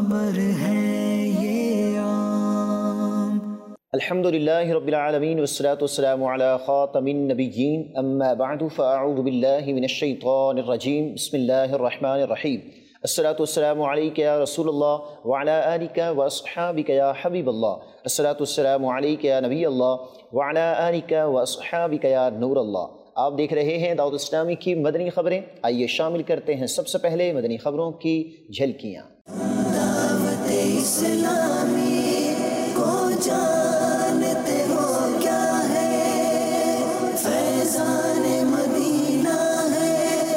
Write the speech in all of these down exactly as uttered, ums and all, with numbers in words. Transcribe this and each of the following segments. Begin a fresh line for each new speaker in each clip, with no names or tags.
खबर है ये आम।
अल्हम्दुलिल्लाहि रब्बिल आलमीन वस्सलातु वस्सलामु अला खातमिन नबिय्यीन अम्मा बअदु फअऊज़ु बिल्लाहि मिनश शैतानिर रजीम बिस्मिल्लाहिर रहमानिर रहीम अस्सलातु वस्सलामु अलैका या रसूलल्लाह व अला आलिका व अस्हाबिका या हबीबल्लाह अस्सलातु वस्सलामु अलैका या नबीअल्लाह व अला आलिका व अस्हाबिका या नूरल्लाह। आप देख रहे हैं दाऊद इस्लामी की मदनी खबरें। आइए शामिल करते हैं सबसे पहले मदनी खबरों की झलकियाँ।
दावत इस्लामी को जानते हो क्या है, फैज़ान मदीना है,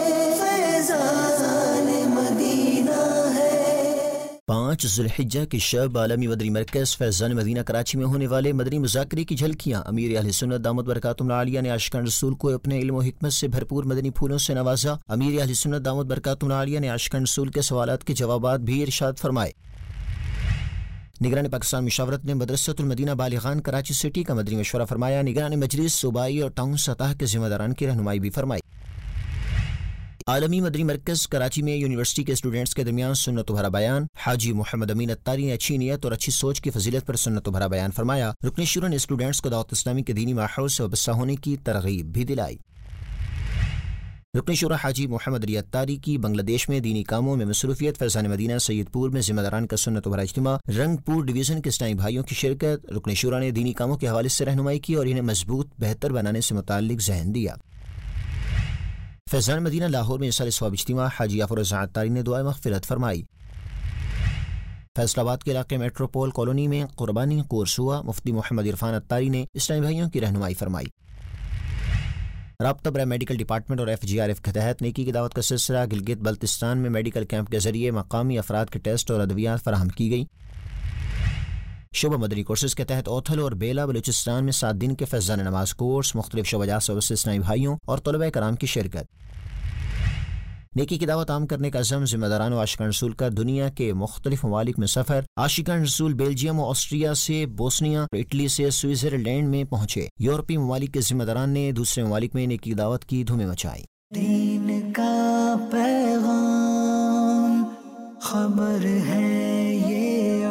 फैज़ान मदीना है।
पाँच ज़ुल्हिज्जा के शब आलमी मदनी मरकज़ फैज़ान मदीना कराची में होने वाले मदनी मुज़ाकरे की झलकियाँ। अमीर अहले सुन्नत दामत बरकातुहुल आलिया ने आशिकान रसूल को अपने इल्म और हिकमत से भरपूर मदनी फूलों से नवाजा। अमीर अहले सुन्नत दामत बरकातुहुल आलिया ने आशिकान रसूल के सवालात के जवाबात भी इरशाद फरमाए। निगरान पाकिस्तान मुशावरत ने मदरसतुल मदीना बालिगान कराची सिटी का मदनी मशवरा फरमाया। निगरान मजलिस सूबाई और टाउन सतह के जिम्मेदारान की रहनुमाई भी फरमाई। आलमी मदनी मरकज़ कराची में यूनिवर्सिटी के स्टूडेंट्स के दरमियान सुन्नत भरा बयान। हाजी मोहम्मद अमीन अत्तारी ने अच्छी नीयत और अच्छी सोच की फजीलत पर सुन्नत भरा बयान फरमाया। रुकन शुरा ने स्टूडेंट्स को दावत इस्लामी के दीनी माहौल से वाबस्ता होने की तरगीब भी दिलाई। रुकन शुरा हाजी मोहम्मद अली अत्तारी की बांग्लादेश में दीनी कामों में मसरूफियत फैज़ान मदीना सैयदपुर में जिम्मेदारान का सुन्नत भरा इज्तिमा। रंगपुर डिवीज़न के इस्लामी भाइयों की शिरकत। रुकन शुरा ने दीनी कामों के हवाले से रहनुमाई की और इन्हें मजबूत बेहतर बनाने से मुताल्लिक ज़हन दिया। फैज़ान मदीना लाहौर में इसाले सवाब इज्तिमा। हाजी याफर रज़ा अत्तारी ने दुआ मग़फ़िरत फरमाई। फैसलाबाद के इलाके मेट्रोपोल कॉलोनी में कुर्बानी कोर्स हुआ। मुफ्ती मोहम्मद इरफान अत्तारी ने इस्लामी भाइयों की रहनुमाई फरमाई। राब्ता बराए मेडिकल डिपार्टमेंट और एफ जी आर एफ के तहत नेकी की दावत का सिलसिला। गिलगित बल्तिस्तान में मेडिकल कैंप के जरिए मकामी अफराद के टेस्ट और अद्वियात फराहम की गई। शोबा मदनी कोर्सेज के तहत ओथल और बेला बलूचिस्तान में सात दिन के फैज़ान नमाज कोर्स। मुख्तलिफ शोबाजात से इस्लामी भाइयों और तलबा कराम की शिरकत। नेकी की दावत आम करने का अज़म। जिम्मेदारान आशिकान रसूल का दुनिया के मुख्तलिफ ममालिक में सफ़र। आशिकान रसूल बेल्जियम और ऑस्ट्रिया से बोस्निया, इटली से स्विट्ज़रलैंड में पहुंचे। यूरोपीय ममालिक के जिम्मेदारान ने दूसरे ममालिक में नेकी की दावत की धूमें मचाई।
दीन का पैगाम खबर है ये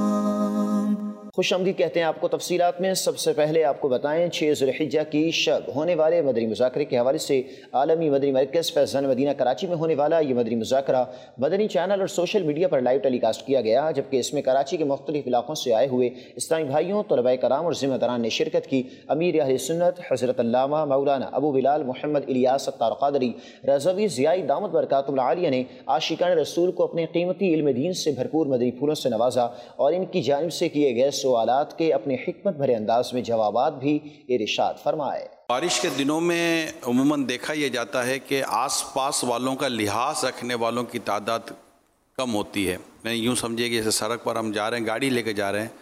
आम।
खुशामदीद कहते हैं आपको। तफसीलात में सबसे पहले आपको बताएं छः ज़ुल्हिज्जा की शब होने वाले मदनी मुज़ाकरे के हवाले से आलमी मदनी मरकज़ फैज़ान मदीना कराची में होने वाला ये मदनी मुज़ाकरा मदनी चैनल और सोशल मीडिया पर लाइव टेलीकास्ट किया गया, जबकि इसमें कराची के मुख्तलिफ इलाकों से आए हुए इस्लामी भाइयों, तलबा कराम और ज़िम्मेदारान ने शिरकत की। अमीर अहले सुन्नत हज़रत अल्लामा मौलाना अबू बिलाल मोहम्मद इलियास अत्तार क़ादरी रज़वी ज़ियाई दामत बरकातुहुल आलिया ने आशिकान रसूल को अपने कीमती इल्म दीन से भरपूर मदनी फूलों से नवाजा और इनकी जानिब से किए गए सवालात के अपने हिकमत भरे अंदाज में जवाबात भी इरशाद फरमाए।
बारिश के दिनों में उमूमन देखा यह जाता है कि आस-पास वालों का लिहाज रखने वालों की तादाद कम होती है। मैं यूँ समझिए कि जैसे सड़क पर हम जा रहे हैं, गाड़ी लेके जा रहे हैं,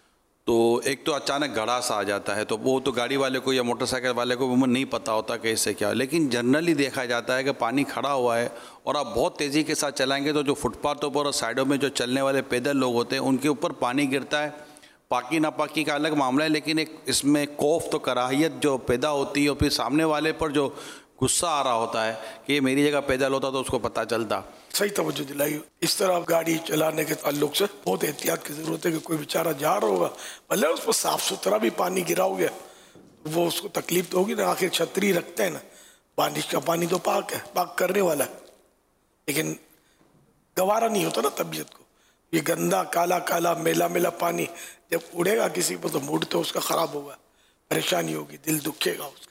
तो एक तो अचानक गड़ा सा आ जाता है, तो वो तो गाड़ी वाले को या मोटरसाइकिल वाले को उमूमन नहीं पता होता कि इससे क्या। लेकिन जनरली देखा जाता है कि पानी खड़ा हुआ है और आप बहुत तेज़ी के साथ चलाएँगे तो जो फुटपाथों पर और साइडों में जो चलने वाले पैदल लोग होते हैं उनके ऊपर पानी गिरता है। पाकी नापाकी का अलग मामला है, लेकिन एक इसमें खौफ तो कराहियत जो पैदा होती है और फिर सामने वाले पर जो गुस्सा आ रहा होता है कि ये मेरी जगह पैदल होता तो उसको पता चलता।
सही तवज्जो दिलाई। इस तरह गाड़ी चलाने के ताल्लुक से बहुत एहतियात की ज़रूरत है कि कोई बेचारा जा रहा होगा, भले उस पर साफ़ सुथरा भी पानी गिरा हो गया वो उसको तकलीफ तो होगी ना। आखिर छतरी रखते हैं ना, बारिश का पानी तो पाक है, पाक करने वाला है, लेकिन गवारा नहीं होता ना तबीयत को। ये गंदा काला काला मेला मेला पानी जब उड़ेगा किसी पर तो मूड तो उसका ख़राब होगा, परेशानी होगी, दिल दुखेगा उसका।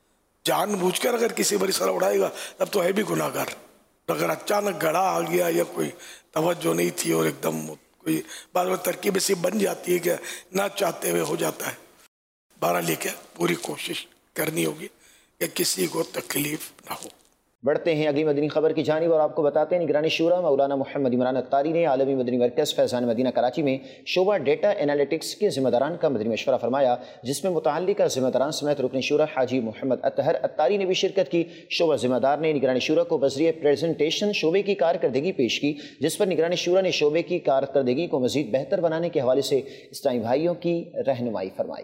जानबूझकर अगर किसी पर इस तरह उड़ाएगा तब तो है भी गुनाहगार। अगर अचानक गड़ा आ गया या कोई तवज्जो नहीं थी और एकदम कोई बाद में तरकीब ऐसी बन जाती है कि ना चाहते हुए हो जाता है। बारह लेके पूरी कोशिश करनी होगी कि किसी को तकलीफ ना हो।
बढ़ते हैं अगली मदनी खबर की जानिब और आपको बताते हैं निगरानी शूरा मौलाना मोहम्मद इमरान अत्तारी ने आलमी मदनी मरकज़ फैज़ान मदीना कराची में शोबा डेटा एनालिटिक्स के ज़िम्मेदारान का मदनी मशवरा फरमाया, जिसमें मुतअल्लिका ज़िम्मेदारान समेत रुकन शूरा हाजी मोहम्मद अतहर अत्तारी ने भी शिरकत की। शोबा ज़िम्मेदार ने निगरानी शूरा को बज़रिए प्रेजेंटेशन शोबे की कारकर्दगी पेश की, जिस पर निगरानी शूरा ने शोबे की कारकर्दगी को मज़ीद बेहतर बनाने के हवाले से इस्लामी भाइयों की रहनुमाई फरमाई।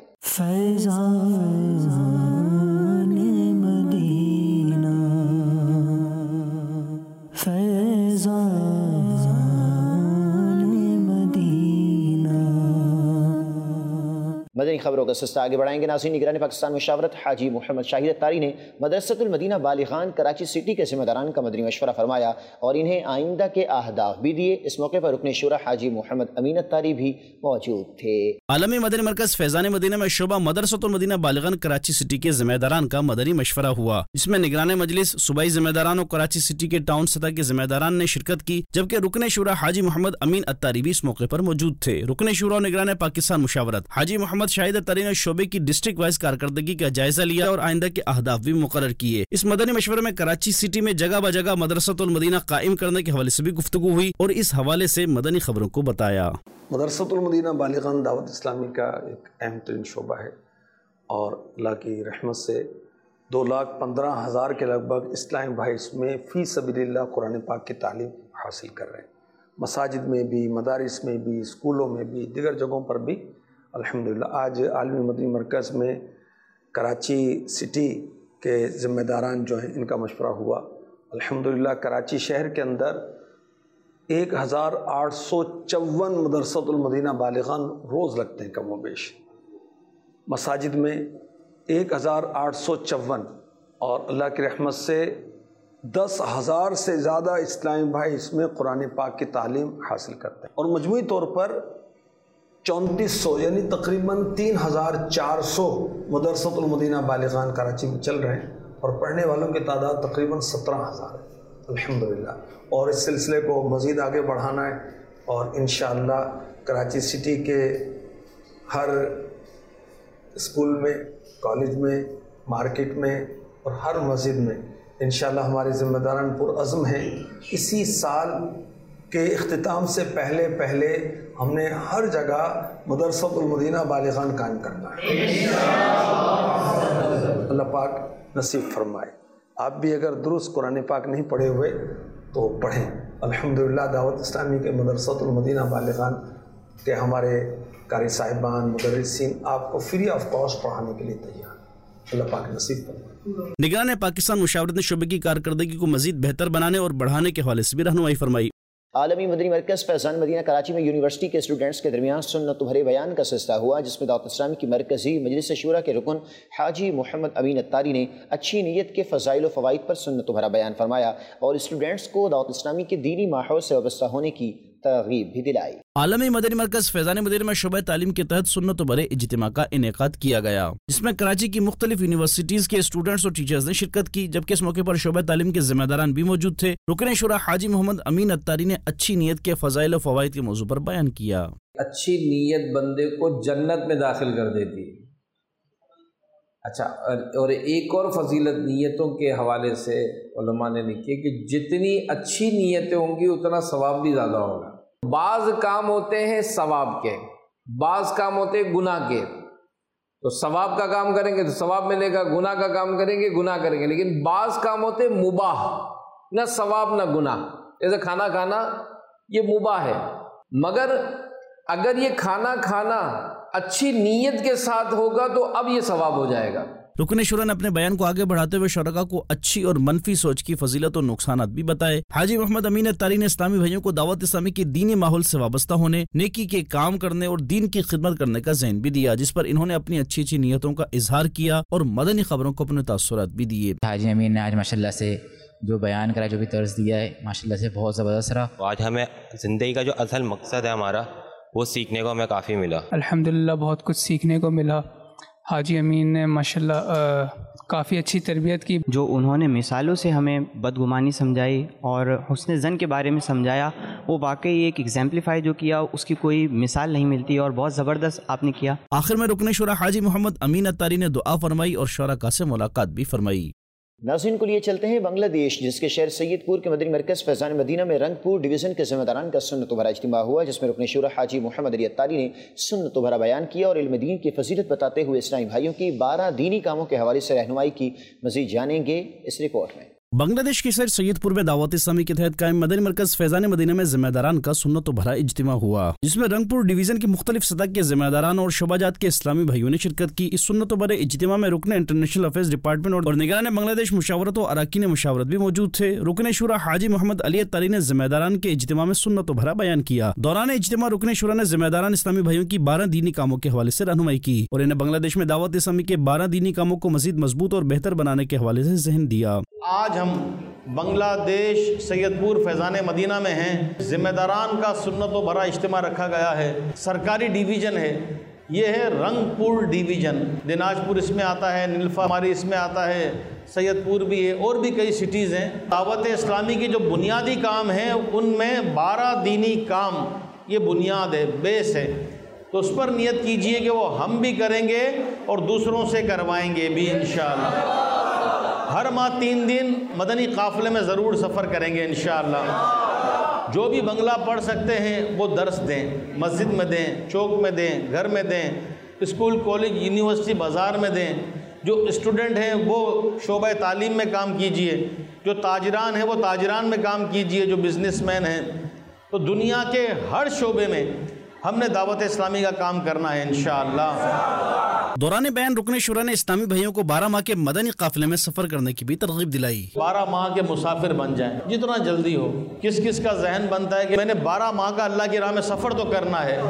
फैज़ान مدنی خبروں کا سلسلہ آگے بڑھائیں گے ناظرین۔ نگران پاکستان مشاورت حاجی محمد شاہد اتاری نے مدرسۃ المدینہ بالغان کراچی سٹی کے ذمہ داران کا مدنی مشورہ فرمایا اور انہیں آئندہ کے اہداف بھی دیے۔ اس موقع پر رکن شورا حاجی محمد امین اتاری بھی موجود تھے۔
عالمی مدنی مرکز فیضان مدینہ میں شعبہ مدرسۃ المدینہ بالغان کراچی سٹی کے ذمہ داران کا مدنی مشورہ ہوا، جس میں نگران مجلس، صوبائی ذمہ داران اور کراچی سٹی کے ٹاؤن سطح کے ذمہ داران نے شرکت کی، جبکہ رکن شورا حاجی محمد امین اتاری بھی اس موقع پر موجود تھے۔ رکن شورا اور نگران پاکستان مشاورت حاجی محمد شاہد اتاری نے شعبے کی ڈسٹرکٹ وائز کارکردگی کا جائزہ لیا اور آئندہ کے اہداف بھی مقرر کیے۔ اس مدنی مشورے میں کراچی سٹی میں جگہ بجگہ مدرسۃ المدینہ قائم کرنے کے حوالے سے بھی گفتگو ہوئی اور اس حوالے سے مدنی خبروں کو بتایا۔
مدرسۃ المدینہ بالغان دعوت اسلامی کا ایک اہم ترین شعبہ ہے اور اللہ کی رحمت سے دو لاکھ پندرہ ہزار کے لگ بھگ اسلامی بھائی اس میں فی سبیل اللہ قرآن پاک کی تعلیم حاصل کر رہے ہیں، مساجد میں بھی، مدارس میں بھی، اسکولوں میں بھی، دیگر جگہوں پر بھی الحمدللہ۔ آج عالمی مدنی مرکز میں کراچی سٹی کے ذمہ داران جو ہیں ان کا مشورہ ہوا۔ الحمدللہ کراچی شہر کے اندر ایک ہزار آٹھ سو چون مدرسۃ المدینہ بالغان روز لگتے ہیں کم و بیش، مساجد میں ایک ہزار آٹھ سو چون، اور اللہ کی رحمت سے دس ہزار سے زیادہ اسلامی بھائی اس میں قرآن پاک کی تعلیم حاصل کرتے ہیں، اور مجموعی طور پر چونتیس سو یعنی تقریباً تین ہزار چار سو مدرسۃ المدینہ بالغان کراچی میں چل رہے ہیں، اور پڑھنے والوں کی تعداد تقریباً سترہ ہزار ہے الحمدللہ۔ اور اس سلسلے کو مزید آگے بڑھانا ہے، اور انشاءاللہ کراچی سٹی کے ہر اسکول میں، کالج میں، مارکیٹ میں اور ہر مسجد میں انشاءاللہ ہمارے ذمہ داران پرعزم ہیں۔ اسی سال کے اختتام سے پہلے پہلے ہم نے ہر جگہ مدرسۃ المدینہ بالغان قائم کرنا ہے، اللہ پاک نصیب فرمائے۔ آپ بھی اگر درست قرآن پاک نہیں پڑھے ہوئے تو پڑھیں۔ الحمدللہ دعوت اسلامی کے مدرسۃ المدینہ بالغان کے ہمارے قاری صاحبان، مدرسین آپ کو فری آف کاسٹ پڑھانے کے لیے تیار، اللہ پاک نصیب فرمائے۔
نگران پاکستان مشاورت نے شعبے کی کارکردگی کو مزید بہتر بنانے اور بڑھانے کے حوالے سے بھی رہنمائی فرمائی۔
عالمی مدنی مرکز فیضان مدینہ کراچی میں یونیورسٹی کے اسٹوڈنٹس کے درمیان سنت بھرے بیان کا سلسلہ ہوا، جس میں دعوت اسلامی کی مرکزی مجلس شورا کے رکن حاجی محمد امین اتاری نے اچھی نیت کے فضائل و فوائد پر سنت بھرا بیان فرمایا اور اسٹوڈنٹس کو دعوت اسلامی کے دینی ماحول سے وابستہ ہونے کی ترغیب بھی دلائی۔
عالمی مدنی مرکز فیضان مدینہ میں شعبہ تعلیم کے تحت سنت بھرے اجتماع کا انعقاد کیا گیا، جس میں کراچی کی مختلف یونیورسٹیز کے اسٹوڈنٹس اور ٹیچرز نے شرکت کی، جبکہ اس موقع پر شعبہ تعلیم کے ذمہ داران بھی موجود تھے۔ رکن شورا حاجی محمد امین اتاری نے اچھی نیت کے فضائل و فوائد کے موضوع پر بیان کیا۔
اچھی نیت بندے کو جنت میں داخل کر دیتی ہے۔ اچھا، اور ایک اور فضیلت نیتوں کے حوالے سے علماء نے لکھی کہ جتنی اچھی نیتیں ہوں گی اتنا ثواب بھی زیادہ ہوگا۔ بعض کام ہوتے ہیں ثواب کے، بعض کام ہوتے ہیں گناہ کے، تو ثواب کا کام کریں گے تو ثواب ملے گا، گناہ کا کام کریں گے گناہ کریں گے، لیکن بعض کام ہوتے ہیں مباح، نہ ثواب نہ گناہ، جیسے کھانا کھانا یہ مباح ہے، مگر اگر یہ کھانا کھانا اچھی نیت کے ساتھ ہوگا تو اب یہ ثواب ہو جائے گا۔
رکن شورا نے اپنے بیان کو آگے بڑھاتے ہوئے شرکاء کو اچھی اور منفی سوچ کی فضیلت اور نقصانات بھی بتائے۔ حاجی محمد امین اتاری نے اسلامی بھائیوں کو دعوت اسلامی کے دینی ماحول سے وابستہ ہونے، نیکی کے کام کرنے اور دین کی خدمت کرنے کا ذہن بھی دیا، جس پر انہوں نے اپنی اچھی اچھی نیتوں کا اظہار کیا اور مدنی خبروں کو اپنے تاثرات بھی دیے۔
حاجی امین نے آج ماشاءاللہ سے جو بیان کرا، جو بھی طرز دیا ہے، ماشاءاللہ سے بہت زبردست رہا۔
آج ہمیں زندگی کا جو اصل مقصد ہے ہمارا، وہ سیکھنے کو ہمیں کافی ملا۔
الحمدللہ بہت کچھ سیکھنے کو ملا۔ حاجی امین نے ماشاءاللہ کافی اچھی تربیت کی،
جو انہوں نے مثالوں سے ہمیں بدگمانی سمجھائی اور حسن ظن کے بارے میں سمجھایا، وہ واقعی ایک ایگزامپلیفائی جو کیا اس کی کوئی مثال نہیں ملتی، اور بہت زبردست آپ نے کیا۔
آخر میں رکن شورا حاجی محمد امین اتاری نے دعا فرمائی اور شرکاء سے ملاقات بھی فرمائی۔
ناظرین کو لیے چلتے ہیں بنگلہ دیش، جس کے شہر سید پور کے مدنی مرکز فیضان مدینہ میں رنگ پور ڈویژن کے ذمہ داران کا سنت بھرا اجتماع ہوا، جس میں رکن شورا حاجی محمد علی اتاری نے سنت بھرا بیان کیا اور علم دین کی فضیلت بتاتے ہوئے اسلامی بھائیوں کی بارہ دینی کاموں کے حوالے سے رہنمائی کی۔ مزید جانیں گے اس رپورٹ میں۔
بنگلہ دیش کے شہر سید پور میں دعوت اسلامی کے تحت قائم مدنی مرکز فیضان مدینہ میں ذمہ داران کا سنت و بھرا اجتماع ہوا، جس میں رنگ پور ڈویژن کے مختلف سطح کے ذمہ داران اور شعبہ جات کے اسلامی بھائیوں نے شرکت کی۔ اس سنت و بھرے اجتماع میں رکن انٹرنیشنل افیئرز ڈپارٹمنٹ اور نگران بنگلہ دیش مشاورت و اراکین مشاورت بھی موجود تھے۔ رکن شورا حاجی محمد علی اتاری نے ذمہ داران کے اجتماع میں سنت و بھرا بیان کیا۔ دوران اجتماع رکن شورا نے ذمہ داران اسلامی بھائیوں کی بارہ دینی کاموں کے حوالے سے رہنمائی کی اور انہیں بنگلہ دیش میں دعوت اسلامی کے بارہ دینی کاموں کو مزید مضبوط اور بہتر بنانے کے حوالے سے ذہن دیا۔
آج ہم بنگلہ دیش سید پور فیضان مدینہ میں ہیں۔ ذمہ داران کا سنت و بھرا اجتماع رکھا گیا ہے۔ سرکاری ڈویژن ہے، یہ ہے رنگ پور ڈویژن، دیناج پور اس میں آتا ہے، نیلفا ماری اس میں آتا ہے، سید پور بھی ہے، اور بھی کئی سٹیز ہیں۔ دعوت اسلامی کے جو بنیادی کام ہیں ان میں بارہ دینی کام یہ بنیاد ہے، بیس ہے، تو اس پر نیت کیجئے کہ وہ ہم بھی کریں گے اور دوسروں سے کروائیں گے بھی انشاءاللہ۔ ہر ماہ تین دن مدنی قافلے میں ضرور سفر کریں گے انشاءاللہ۔ جو بھی بنگلہ پڑھ سکتے ہیں وہ درس دیں، مسجد میں دیں، چوک میں دیں، گھر میں دیں، اسکول کالج یونیورسٹی بازار میں دیں۔ جو اسٹوڈنٹ ہیں وہ شعبہ تعلیم میں کام کیجئے، جو تاجران ہیں وہ تاجران میں کام کیجئے، جو بزنس مین ہیں۔ تو دنیا کے ہر شعبے میں ہم نے دعوت اسلامی کا کام کرنا ہے انشاءاللہ۔
دوران بیان رکن شورا نے اسلامی بھائیوں کو بارہ ماہ کے مدنی قافلے میں سفر کرنے کی بھی ترغیب دلائی۔
بارہ ماہ کے مسافر بن جائیں جتنا جلدی ہو۔ کس کس کا ذہن بنتا ہے کہ میں نے بارہ ماہ کا اللہ کی راہ میں سفر تو کرنا ہے،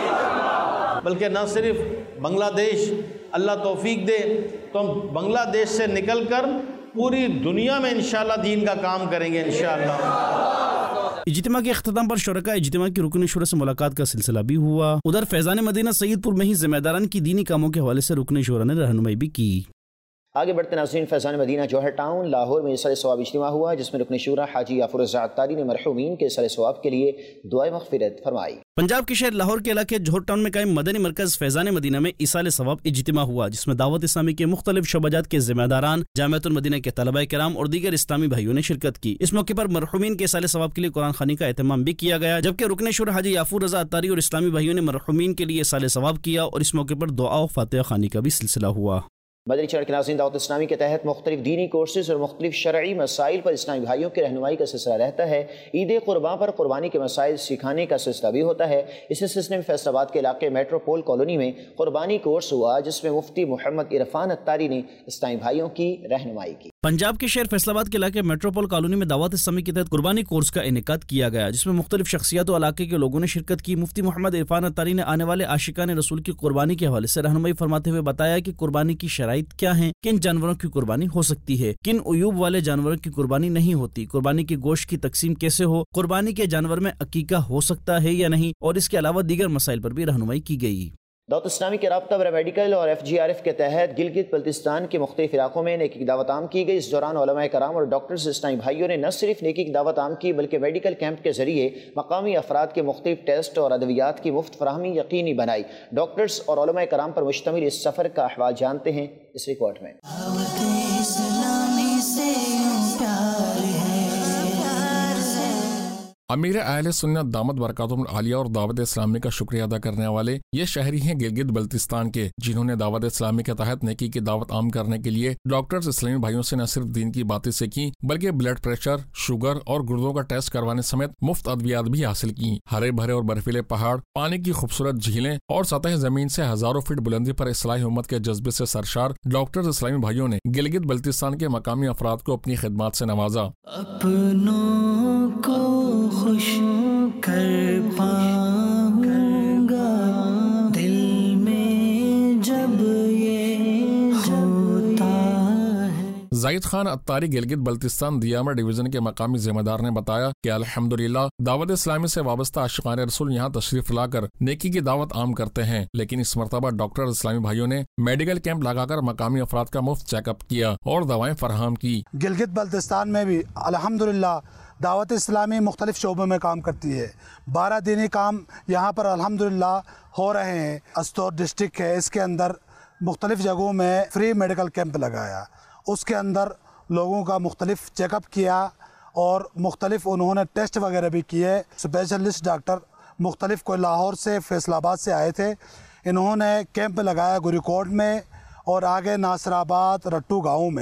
بلکہ نہ صرف بنگلہ دیش، اللہ توفیق دے تو ہم بنگلہ دیش سے نکل کر پوری دنیا میں انشاءاللہ دین کا کام کریں گے انشاءاللہ۔
اجتماع کے اختتام پر شرکاء اجتماع کی رکن شورا سے ملاقات کا سلسلہ بھی ہوا۔ ادھر فیضان مدینہ سید پور میں ہی ذمہ داران کی دینی کاموں کے حوالے سے رکن شورا نے رہنمائی بھی کی۔
آگے بڑھتے ناظرین، فیضان مدینہ جوہر ٹاؤن لاہور میں اصال ثواب اجتماع ہوا، جس میں رکن شورا حاجی یافر رضا عطاری نے مرحومین کے اصال ثواب کے لیے دعائے مغفرت فرمائی۔
پنجاب کے شہر لاہور کے علاقے جوہر ٹاؤن میں قائم مدنی مرکز فیضان مدینہ میں اصال ثواب اجتماع ہوا، جس میں دعوت اسلامی کے مختلف شعبہ جات کے ذمہ داران، جامعۃ المدینہ کے طلباء کرام اور دیگر اسلامی بھائیوں نے شرکت کی۔ اس موقع پر مرحومین کے اصال ثواب کے لیے قرآن خوانی کا اہتمام بھی کیا گیا، جبکہ رکن شورا حاجی یافر رضا عطاری اور اسلامی بھائیوں نے مرحومین کے لیے اصال ثواب کیا اور اس موقع پر دعا و فاتحہ خوانی کا بھی سلسلہ ہوا۔
مدنی چینل کے ناظرین، دعوت اسلامی کے تحت مختلف دینی کورسز اور مختلف شرعی مسائل پر اسلامی بھائیوں کی رہنمائی کا سلسلہ رہتا ہے۔ عید قرباں پر قربانی کے مسائل سکھانے کا سلسلہ بھی ہوتا ہے۔ اس سلسلے میں فیصل آباد کے علاقے میٹروپول کالونی میں قربانی کورس ہوا، جس میں مفتی محمد عرفان عطاری نے اسلامی بھائیوں کی رہنمائی کی۔
پنجاب کے شہر فیصل آباد کے علاقے میٹروپول کالونی میں دعوت اسلامی کے تحت قربانی کورس کا انعقاد کیا گیا، جس میں مختلف شخصیات و علاقے کے لوگوں نے شرکت کی۔ مفتی محمد عرفان عطاری نے آنے والے عاشقان رسول کی قربانی کے حوالے سے رہنمائی فرماتے ہوئے بتایا کہ قربانی کی شرائط کیا ہیں، کن جانوروں کی قربانی ہو سکتی ہے، کن عیوب والے جانوروں کی قربانی نہیں ہوتی، قربانی کے گوشت کی تقسیم کیسے ہو، قربانی کے جانور میں عقیقہ ہو سکتا ہے یا نہیں، اور اس کے علاوہ دیگر مسائل پر بھی رہنمائی کی گئی۔
دعوت اسلامی کے رابطہ برائے میڈیکل اور ایف جی آر ایف کے تحت گلگت بلتستان کے مختلف علاقوں میں نیکی کی دعوت عام کی گئی۔ اس دوران علماء کرام اور ڈاکٹرز اسلامی بھائیوں نے نہ صرف نیکی کی دعوت عام کی، بلکہ میڈیکل کیمپ کے ذریعے مقامی افراد کے مختلف ٹیسٹ اور ادویات کی مفت فراہمی یقینی بنائی۔ ڈاکٹرز اور علماء کرام پر مشتمل اس سفر کا احوال جانتے ہیں اس رپورٹ میں۔
امیر اہل سنت دامت برکاتہم العالیہ اور دعوت اسلامی کا شکریہ ادا کرنے والے یہ شہری ہیں گلگت بلتستان کے، جنہوں نے دعوت اسلامی کے تحت نیکی کی دعوت عام کرنے کے لیے ڈاکٹرز اسلامی بھائیوں سے نہ صرف دین کی باتیں سیکھی، بلکہ بلڈ پریشر، شوگر اور گردوں کا ٹیسٹ کروانے سمیت مفت ادویات بھی حاصل کی۔ ہرے بھرے اور برفیلے پہاڑ، پانی کی خوبصورت جھیلیں اور سطح زمین سے ہزاروں فٹ بلندی پر اصلاح امت کے جذبے سے سرشار ڈاکٹرز اسلامی بھائیوں نے گلگت بلتستان کے مقامی افراد کو اپنی خدمات سے نوازا۔
اپنوں کو خوش کر پاؤں گا دل میں جب یہ ہوتا ہے۔
زاہد خان عطاری گلگت بلتستان دیامر ڈویژن کے مقامی ذمہ دار نے بتایا کہ الحمدللہ دعوت اسلامی سے وابستہ عاشقان رسول یہاں تشریف لا کر نیکی کی دعوت عام کرتے ہیں، لیکن اس مرتبہ ڈاکٹر اسلامی بھائیوں نے میڈیکل کیمپ لگا کر مقامی افراد کا مفت چیک اپ کیا اور دوائیں فراہم کی۔
گلگت بلتستان میں بھی الحمدللہ دعوت اسلامی مختلف شعبوں میں کام کرتی ہے۔ بارہ دینی کام یہاں پر الحمدللہ ہو رہے ہیں۔ استور ڈسٹرکٹ ہے، اس کے اندر مختلف جگہوں میں فری میڈیکل کیمپ لگایا، اس کے اندر لوگوں کا مختلف چیک اپ کیا اور مختلف انہوں نے ٹیسٹ وغیرہ بھی کیے۔ اسپیشلسٹ ڈاکٹر مختلف کوئی لاہور سے، فیصل آباد سے آئے تھے، انہوں نے کیمپ لگایا گوری کوٹ میں اور آگے ناصر آباد رٹو گاؤں میں،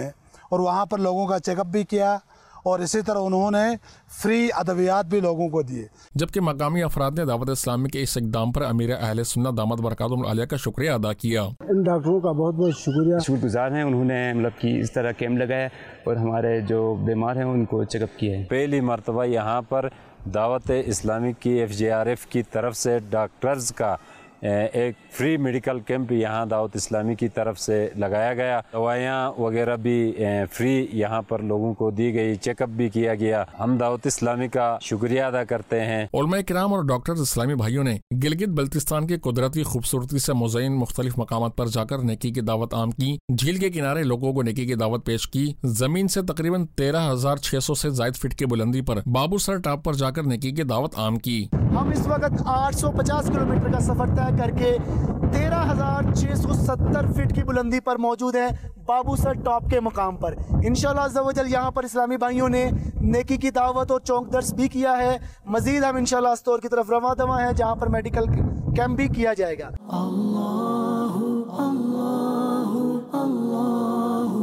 اور वहाँ पर लोगों का चेकअप भी किया और इसी तरह उन्होंने फ्री अदवियात भी लोगों को दिए।
जबकि मकामी अफराद ने दावत इस्लामी के इस इक़दाम पर अमीर अहले सुन्नत दामद बरकातुहुम आलिया का शुक्रिया अदा किया।
इन डॉक्टरों का बहुत बहुत शुक्रिया शुक्रगुजार हैं, उन्होंने मतलब कि इस तरह कैंप लगाया और हमारे जो बीमार हैं उनको चेकअप किया है।
पहली मरतबा यहाँ पर दावत इस्लामी की एफ जे आर एफ की तरफ से डॉक्टर्स का एक फ्री मेडिकल कैंप यहाँ दावत इस्लामी की तरफ से लगाया गया। दवाइयाँ वगैरह भी फ्री यहाँ पर लोगों को दी गई, चेकअप भी किया गया। हम दावत इस्लामी का शुक्रिया अदा करते हैं।
उलमा किराम और डॉक्टर इस्लामी भाइयों ने गिलगित बल्तिस्तान के कुदरती खूबसूरती से मुज़य्यन मुख्तलिफ मकामात पर जाकर नेकी की दावत आम की, झील के किनारे लोगों को नेकी की दावत पेश की, जमीन से तकरीबन तेरह हजार छह सौ से जायद फीट की बुलंदी पर बाबूसर टॉप पर जाकर नेकी की दावत आम की।
हम इस वक्त आठ सौ पचास किलोमीटर का सफर तय करके तेरह हजार छह सौ सत्तर फीट की बुलंदी पर मौजूद है बाबूसर टॉप के मुकाम पर। इंशाअल्लाह अज़्ज़ा व जल यहाँ पर इस्लामी भाइयों ने नेकी की दावत और चौक दर्स भी किया है। मजीद हम इंशाअल्लाह अस्तौर की तरफ रवा दवा है जहाँ पर मेडिकल कैंप भी किया जाएगा।
अल्लाहु अल्लाहु अल्लाहु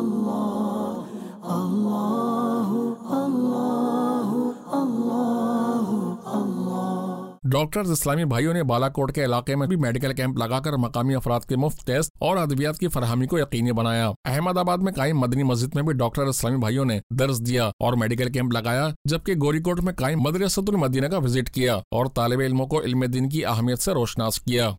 अल्लाहु अल्लाहु अल्लाहु अल्लाह।
डॉक्टर्स इस्लामी भाइयों ने बालाकोट के इलाके में भी मेडिकल कैंप लगाकर मकामी अफराद के मुफ्त टेस्ट और अद्वियात की फरहमी को यकीनी बनाया। अहमदाबाद में कायम मदनी मस्जिद में भी डॉक्टर इस्लामी भाइयों ने दर्स दिया और मेडिकल कैंप लगाया, जबकि गोरीकोट में कायम मदरसतुल मदीना का विजिट किया और तालिब इल्मों को इल्म दीन की अहमियत से रोशनास किया।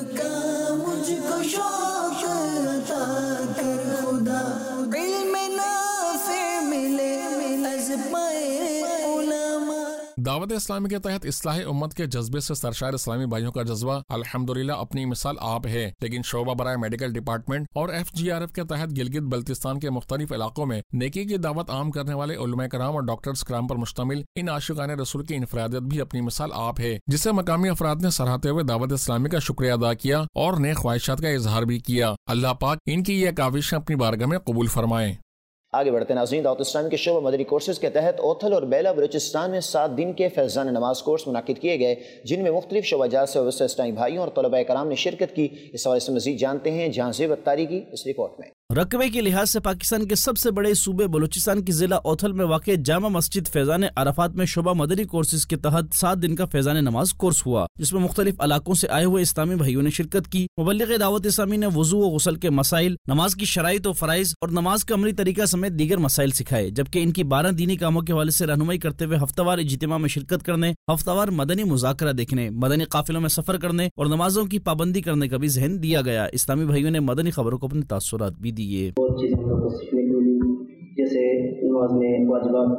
दावत इस्लामी के तहत इस्लाह उम्मत के जज्बे से सरशार इस्लामी भाइयों का जज्बा अल्हम्दुलिल्लाह अपनी मिसाल आप है, लेकिन शोबा बराए मेडिकल डिपार्टमेंट और एफ जी आर एफ के तहत गिलगित बल्तिस्तान के मुख्तलिफ इलाकों में नेकी की दावत आम करने वाले उलमा कराम और डॉक्टर्स कराम पर मुश्तमिल इन आशिकाने रसूल की इनफरादियत भी अपनी मिसाल आप है, जिसे मकामी अफराद ने सराहते हुए दावत इस्लामी का शुक्रिया अदा किया और नेक ख्वाहिशात का इजहार भी किया। अल्लाह पाक इनकी ये काविशें अपनी बारगाह में कबूल फरमाए।
आगे बढ़ते नाज़रीन, दावत इस्लामी के शोबा मदनी कोर्सेज के तहत ओथल और बेला बलूचिस्तान में सात दिन के फैज़ान नमाज कोर्स मुनाकिद किए गए, जिनमें मुख्तलिफ शोबाजात से वाबस्ता इस्लामी भाइयों और तलबा कराम ने शिरकत की। इस हवाले से मज़ीद जानते हैं जहां से बत्तारी की इस रिपोर्ट में।
रकबे के लिहाज से पाकिस्तान के सबसे बड़े सूबे बलूचिस्तान की जिला ओथल में वाक़ जामा मस्जिद फैज़ान अराफात में शोबा मदनी कोर्सेज के तहत सात दिन का फैज़ान नमाज कोर्स हुआ, जिसमें मुख्तलिफ इलाकों से आए हुए इस्लामी भाइयों ने शिरकत की। मुबल्लिग़ दावत इस्लामी ने वज़ू व गुस्ल के मसाइल, नमाज की शराइत व फ़राइज़ और नमाज का अमली तरीका समेत दीगर मसाइल सिखाए, जबकि इनकी बारह दीनी कामों के हवाले से रहनुमाई करते हुए हफ्तावार इज्तिमा में शिरकत करने, हफ्तावार मदनी मुज़ाकरा देखने, मदनी काफिलों में सफर करने और नमाजों की पाबंदी करने का भी ज़हन दिया गया। इस्लामी भाइयों ने मदनी खबरों को अपने तासुरात भी दिए।
हम लोग को सीखने को मिली, जैसे नमाज में वाजिबात,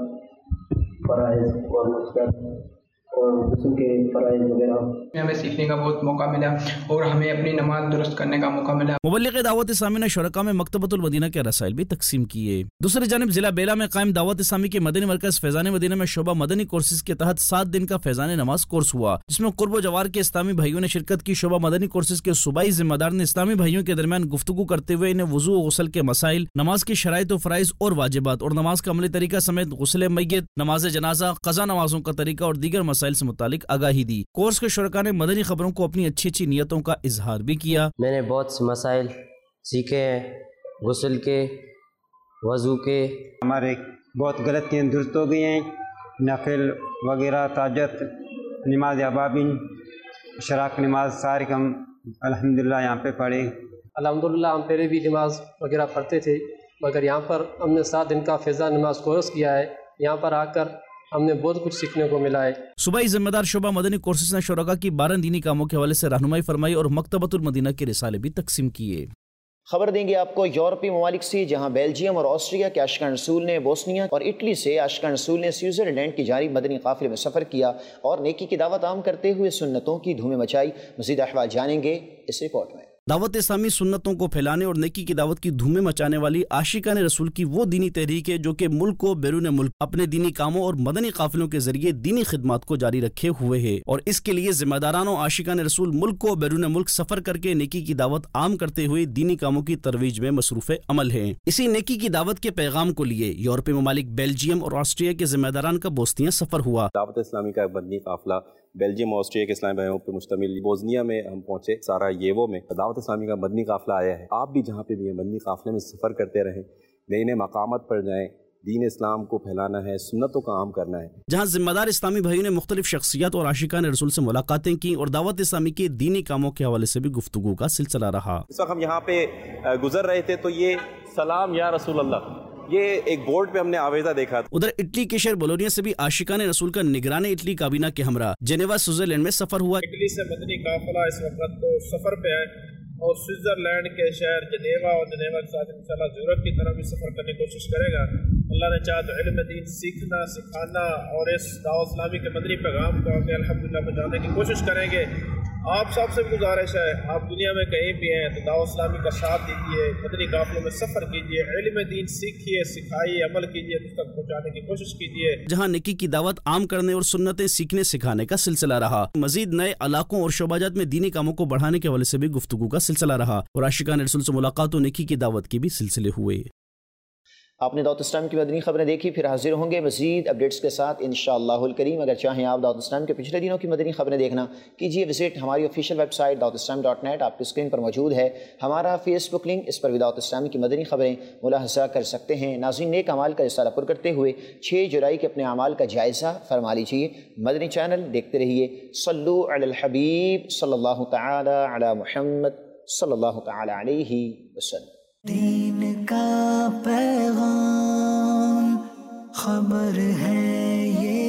फराइज़ और मुस्तहब और गुस्ल के फराइज़ वगैरह
हमें सीखने का बहुत मौका मिला और हमें अपनी नमाज दुरुस्त करने का मौका मिला।
मुबल्लिग़ दावत इस्लामी ने शुरका में मकतबतुल मदीना के रसाइल भी तकसीम किए। दूसरी जानिब जिला बेला में कायम दावत इस्लामी के मदनी मरकज फैज़ान मदीना में शोबा मदनी कोर्सेज के तहत सात दिन का फैज़ान नमाज कोर्स हुआ, जिसमें कुर्ब जवार के इस्लामी भाइयों ने शिरकत की। शोबा मदनी कोर्सेज के सूबाई जिम्मेदार ने इस्लामी भाइयों के दरमियान गुफ्तगू करते हुए इन्हें वज़ू व गुस्ल के मसाइल, नमाज की शराइत व फ़राइज़ और वाजिबात और नमाज का अमली तरीका समेत गुस्ल मैयत, नमाज जनाजा, क़ज़ा नमाजों का तरीका और दीगर मसाइल से मुतालिक आगाही दी। कोर्स के शुरका ने मदनी खबरों को अपनी अच्छी अच्छी नियतों का इजहार भी किया।
मैंने बहुत से मसाइल सीखे हैं, गुस्ल के, वज़ू के।
हमारे बहुत गलतियाँ दुरुस्त हो गई हैं, नफिल वगैरह, ताजत, नमाज अबाबिन, शराक नमाज सारे हम अल्हम्दुलिल्लाह यहाँ पे पढ़े।
अल्हम्दुलिल्लाह हम पहले भी नमाज वगैरह पढ़ते थे, मगर यहाँ पर हमने सात दिन का फैज़ान नमाज कोर्स किया है। यहाँ पर आकर हमने बहुत कुछ सीखने को मिला है।
सूबाई जिम्मेदार शोबा मदनी कोर्सेज ने शुरका की बारह दीनी कामों के हवाले से रहनुमाई फरमाई और मकतबतुल मदीना के रिसाले भी तकसीम किए।
खबर देंगे आपको यूरोपीय ममालिक से, जहां बेल्जियम और ऑस्ट्रिया के आशिकान रसूल ने बोस्निया और इटली से आशिकान रसूल ने स्विट्जरलैंड की जानिब मदनी काफिले में सफ़र किया और नेकी की दावत आम करते हुए सुन्नतों की धूमें मचाई। मज़ीद अहवाल जानेंगे इस रिपोर्ट में।
दावत इस्लामी सुन्नतों को फैलाने और नेकी की दावत की धूमें मचाने वाली आशिकान रसूल की वो दीनी तहरीक है जो कि मुल्क को बैरून मुल्क अपने दीनी कामों और मदनी काफिलों के जरिए दीनी खिदमत को जारी रखे हुए है, और इसके लिए जिम्मेदारानों आशिकान रसूल मुल्क को बैरून मुल्क सफर करके नेकी की दावत आम करते हुए दीनी कामों की तरवीज में मसरूफ अमल है। इसी नेकी की दावत के पैगाम को लिए यूरोपीय ममालिक बेल्जियम और ऑस्ट्रिया के जिम्मेदारान का बोस्निया सफर हुआ।
दावत इस्लामी का मदनी काफिला बेल्जियम और ऑस्ट्रिया के इस्लामी भाइयों पर मुश्तमिल बोस्निया में हम पहुंचे। सारायेवो में दावत इस्लामी का मदनी काफिला आया है। आप भी जहाँ पे भी हैं मदनी काफिले में सफ़र करते रहें, نئے نئے مقامات پر جائیں، دین اسلام کو پھیلانا ہے، سنتوں کا عام کرنا ہے۔
جہاں ذمہ دار اسلامی بھائیوں نے مختلف شخصیات اور عاشقان رسول سے ملاقاتیں کی اور دعوت اسلامی کے دینی کاموں کے حوالے سے بھی گفتگو کا سلسلہ رہا۔
اس وقت ہم یہاں پہ گزر رہے تھے تو یہ سلام یا رسول اللہ، یہ ایک بورڈ پہ ہم نے آویزہ دیکھا۔
ادھر اٹلی کے شہر بولونیا سے بھی عاشقان رسول کا نگران اٹلی کابینہ کے ہمراہ جنیوا سوئٹزرلینڈ میں سفر ہوا۔
اٹلی سے مدنی قافلہ اس وقت تو سفر پہ ہے اور سوئٹزرلینڈ کے شہر جنیوا اور جنیوا کے ساتھ انشاءاللہ یورپ کی طرف بھی سفر کرنے کی کوشش کرے گا۔ اللہ نے چاہا تو علم دین سیکھنا سکھانا اور اس دعوت اسلامی کے مدنی پیغام کو آگے الحمدللہ پہنچانے کی کوشش کریں گے۔ آپ سب سے گزارش ہے، آپ دنیا میں کہیں بھی ہیں تو دعوت اسلامی کا ساتھ دیجیے، مدنی قافلوں میں سفر کیجیے، علم دین سیکھیے، سکھائیے، عمل کیجیے، اس تک پہنچانے کی کوشش کیجیے۔
جہاں نکی کی دعوت عام کرنے اور سنتیں سیکھنے سکھانے کا سلسلہ رہا، مزید نئے علاقوں اور شعبہ جات میں دینی کاموں کو بڑھانے کے حوالے سے بھی گفتگو کا سلسلہ رہا اور عاشقان رسول سے ملاقات و نکی کی دعوت کے بھی سلسلے ہوئے۔
آپ نے دعوت اسلام کی مدنی خبریں دیکھی، پھر حاضر ہوں گے مزید اپڈیٹس کے ساتھ انشاءاللہ الکریم۔ اگر چاہیں آپ دعوت اسلام کے پچھلے دنوں کی مدنی خبریں دیکھنا، کیجیے وزٹ ہماری آفیشیل ویب سائٹ دعوت اسلام ڈاٹ نیٹ، آپ کی اسکرین پر موجود ہے ہمارا فیس بک لنک، اس پر بھی دعوت اسلامی کی مدنی خبریں ملاحظہ کر سکتے ہیں۔ ناظرین، نیک اعمال کا رسالہ پر کرتے ہوئے چھ جولائی کے اپنے اعمال کا جائزہ فرما لیجیے۔ مدنی چینل دیکھتے رہیے۔ صلو علی الحبیب صلی اللہ تعالی علی محمد صلی اللہ تعالی علیہ وسلم۔
دین کا پیغام خبر ہے یہ